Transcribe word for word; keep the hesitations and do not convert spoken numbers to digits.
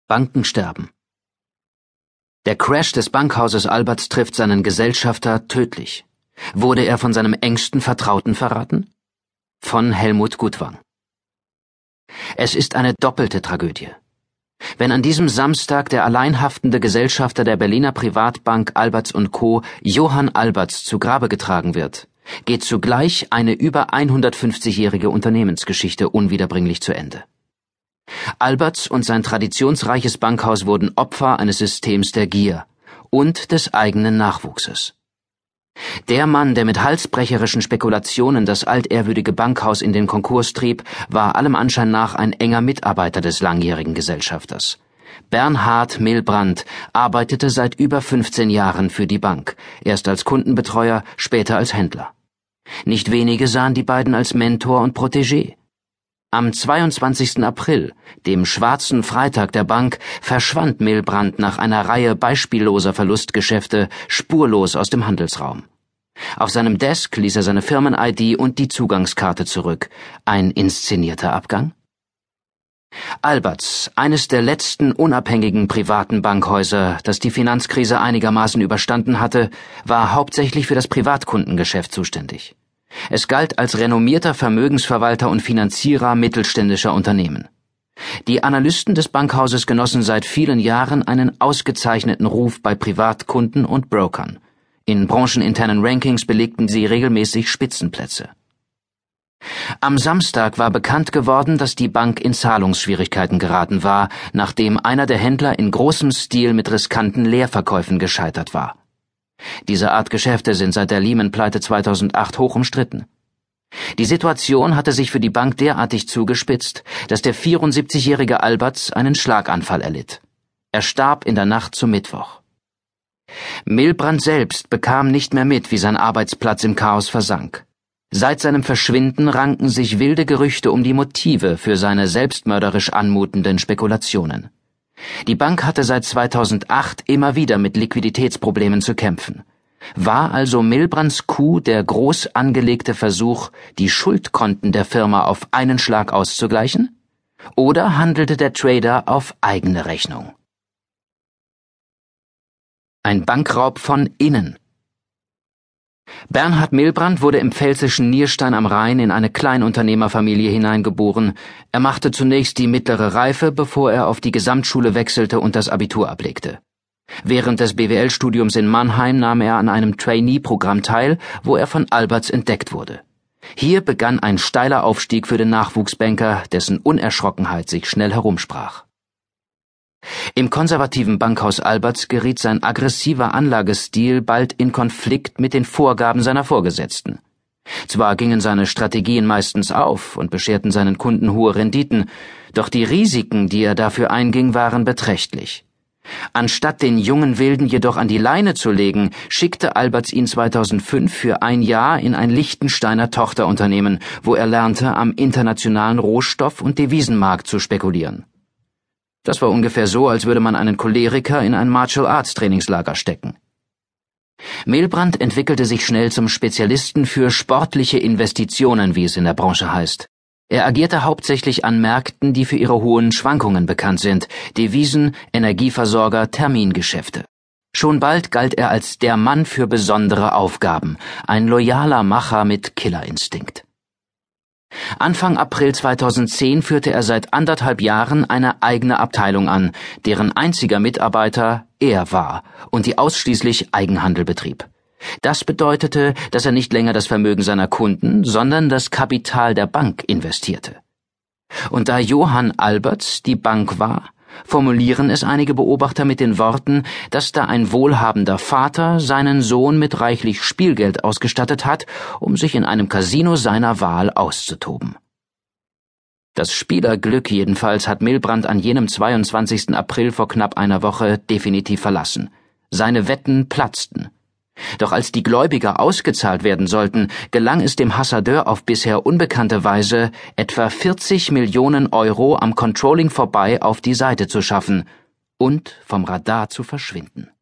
Banken sterben. Der Crash des Bankhauses Alberts trifft seinen Gesellschafter tödlich. Wurde er von seinem engsten Vertrauten verraten? Von Helmut Gutwang. Es ist eine doppelte Tragödie. Wenn an diesem Samstag der alleinhaftende Gesellschafter der Berliner Privatbank Alberts und Co., Johann Alberts, zu Grabe getragen wird, geht zugleich eine über hundertfünfzigjährige Unternehmensgeschichte unwiederbringlich zu Ende. Alberts und sein traditionsreiches Bankhaus wurden Opfer eines Systems der Gier und des eigenen Nachwuchses. Der Mann, der mit halsbrecherischen Spekulationen das altehrwürdige Bankhaus in den Konkurs trieb, war allem Anschein nach ein enger Mitarbeiter des langjährigen Gesellschafters. Bernhard Milbrandt arbeitete seit über fünfzehn Jahren für die Bank, erst als Kundenbetreuer, später als Händler. Nicht wenige sahen die beiden als Mentor und Protégé. Am zweiundzwanzigsten April, dem schwarzen Freitag der Bank, verschwand Milbrandt nach einer Reihe beispielloser Verlustgeschäfte spurlos aus dem Handelsraum. Auf seinem Desk ließ er seine Firmen-I D und die Zugangskarte zurück. Ein inszenierter Abgang? Alberts, eines der letzten unabhängigen privaten Bankhäuser, das die Finanzkrise einigermaßen überstanden hatte, war hauptsächlich für das Privatkundengeschäft zuständig. Es galt als renommierter Vermögensverwalter und Finanzierer mittelständischer Unternehmen. Die Analysten des Bankhauses genossen seit vielen Jahren einen ausgezeichneten Ruf bei Privatkunden und Brokern. In brancheninternen Rankings belegten sie regelmäßig Spitzenplätze. Am Samstag war bekannt geworden, dass die Bank in Zahlungsschwierigkeiten geraten war, nachdem einer der Händler in großem Stil mit riskanten Leerverkäufen gescheitert war. Diese Art Geschäfte sind seit der Lehman-Pleite zweitausendacht hoch umstritten. Die Situation hatte sich für die Bank derartig zugespitzt, dass der vierundsiebzigjährige Alberts einen Schlaganfall erlitt. Er starb in der Nacht zum Mittwoch. Milbrandt selbst bekam nicht mehr mit, wie sein Arbeitsplatz im Chaos versank. Seit seinem Verschwinden ranken sich wilde Gerüchte um die Motive für seine selbstmörderisch anmutenden Spekulationen. Die Bank hatte seit zweitausendacht immer wieder mit Liquiditätsproblemen zu kämpfen. War also Milbrandts Coup der groß angelegte Versuch, die Schuldkonten der Firma auf einen Schlag auszugleichen? Oder handelte der Trader auf eigene Rechnung? Ein Bankraub von innen. Bernhard Milbrandt wurde im pfälzischen Nierstein am Rhein in eine Kleinunternehmerfamilie hineingeboren. Er machte zunächst die mittlere Reife, bevor er auf die Gesamtschule wechselte und das Abitur ablegte. Während des B W L-Studiums in Mannheim nahm er an einem Trainee-Programm teil, wo er von Alberts entdeckt wurde. Hier begann ein steiler Aufstieg für den Nachwuchsbanker, dessen Unerschrockenheit sich schnell herumsprach. Im konservativen Bankhaus Alberts geriet sein aggressiver Anlagestil bald in Konflikt mit den Vorgaben seiner Vorgesetzten. Zwar gingen seine Strategien meistens auf und bescherten seinen Kunden hohe Renditen, doch die Risiken, die er dafür einging, waren beträchtlich. Anstatt den jungen Wilden jedoch an die Leine zu legen, schickte Alberts ihn zweitausendfünf für ein Jahr in ein Liechtensteiner Tochterunternehmen, wo er lernte, am internationalen Rohstoff- und Devisenmarkt zu spekulieren. Das war ungefähr so, als würde man einen Choleriker in ein Martial-Arts-Trainingslager stecken. Milbrandt entwickelte sich schnell zum Spezialisten für sportliche Investitionen, wie es in der Branche heißt. Er agierte hauptsächlich an Märkten, die für ihre hohen Schwankungen bekannt sind: Devisen, Energieversorger, Termingeschäfte. Schon bald galt er als der Mann für besondere Aufgaben, ein loyaler Macher mit Killerinstinkt. Anfang April zweitausendzehn führte er seit anderthalb Jahren eine eigene Abteilung an, deren einziger Mitarbeiter er war und die ausschließlich Eigenhandel betrieb. Das bedeutete, dass er nicht länger das Vermögen seiner Kunden, sondern das Kapital der Bank investierte. Und da Johann Alberts die Bank war, formulieren es einige Beobachter mit den Worten, dass da ein wohlhabender Vater seinen Sohn mit reichlich Spielgeld ausgestattet hat, um sich in einem Casino seiner Wahl auszutoben. Das Spielerglück jedenfalls hat Milbrandt an jenem zweiundzwanzigsten April vor knapp einer Woche definitiv verlassen. Seine Wetten platzten. Doch als die Gläubiger ausgezahlt werden sollten, gelang es dem Hasardeur auf bisher unbekannte Weise, etwa vierzig Millionen Euro am Controlling vorbei auf die Seite zu schaffen und vom Radar zu verschwinden.